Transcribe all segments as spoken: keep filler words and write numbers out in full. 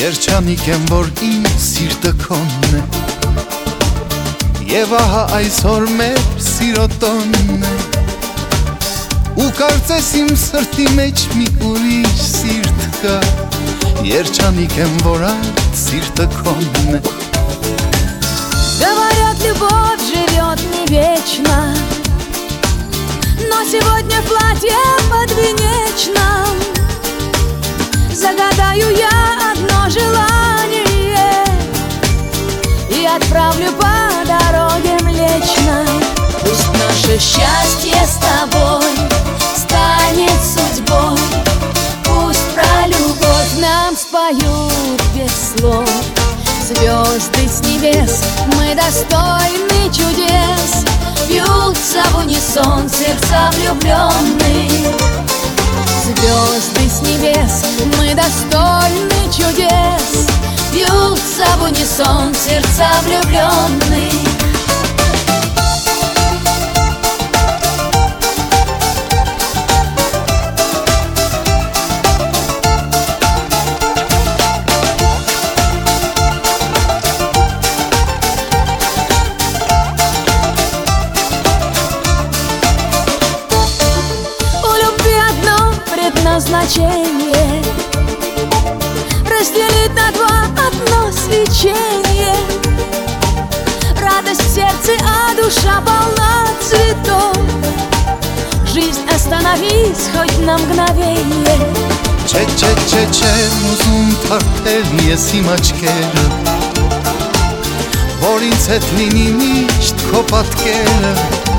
Երջանիկ եմ, որ իմ սիրտը քոնն է, և ահա այսօր մեր սիրո տոնն է, ու կարծես իմ սրտի մեջ մի ուրիշ սիրտ կա, երջանիկ եմ, որ այդ սիրտը քոնն է. Говорят, любовь живет не вечно, но сегодня в платье подвенечном загадаю я одно желание и отправлю по дороге Млечной. Пусть наше счастье с тобой станет судьбой, пусть про любовь нам споют без слов звезды с небес, мы достойны чудес, бьются в унисон сердца влюбленных. Звезды с небес, мы достойны чудес, бьются в унисон сердца влюбленных. Назначение разделить на два одно свечение, радость в сердце, а душа полна цветов. Жизнь, остановись хоть на мгновение. Չէ, չէ, չէ, չեմ ուզում թարթել ես իմ աչքերը, որ ինձ հետ լինի միշտ քո պատկերը,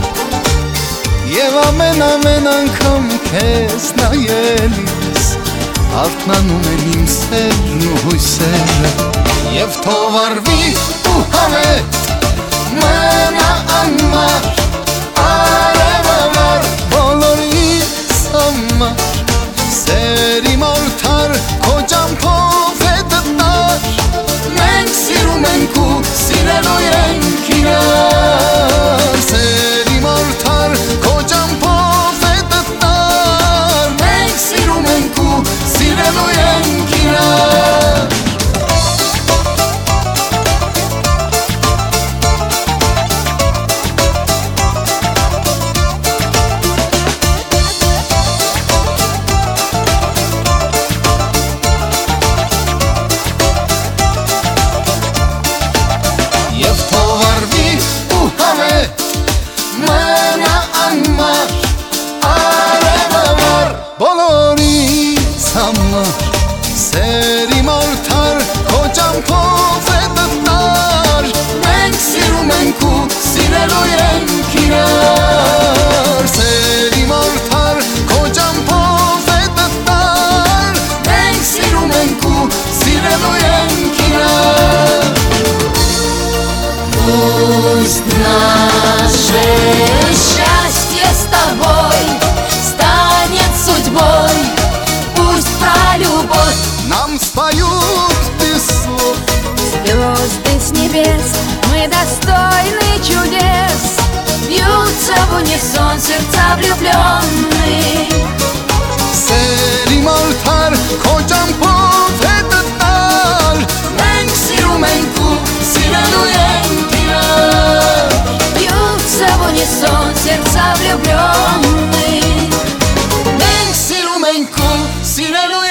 և ամեն ամեն անգամ քեզ նայելիս արթնանում են իմ սերն ու հույսերը, և թող արվի ու հավետ մնա անմար արևամար բոլորիս համար, սեր իմ արդար քո ճամփով է դտար, մենք սիրում ենք ու սիրելու ենք իրար, սեր իմ արդար քո ճամփով է դտար, մենք սիրում ենք ու սիրելու ենք իրար. Եվ թող արվի ու հավետ մնա անմար արևամար բոլորիս համար, սեր իմ արդար քո ճամփով է դտար, մենք սիրում ենք ու սիրելու ենք իրար, սեր իմ արդար քո ճամփով է դտար, մենք սիրում ենք ու սիրելու ենք իրար. Пусть наше счастье с тобой станет судьбой, пусть про любовь нам споют без слов звезды с небес, мы достойны чудес, бьются в унисон сердца влюбленных. Սեր իմ արդար քո ճամփով է դտար, մենք սիրում ենք ու սիրելու ենք իրար, Бьются в унисон сердца влюбленных. մենք սիրում ենք ու սիրելու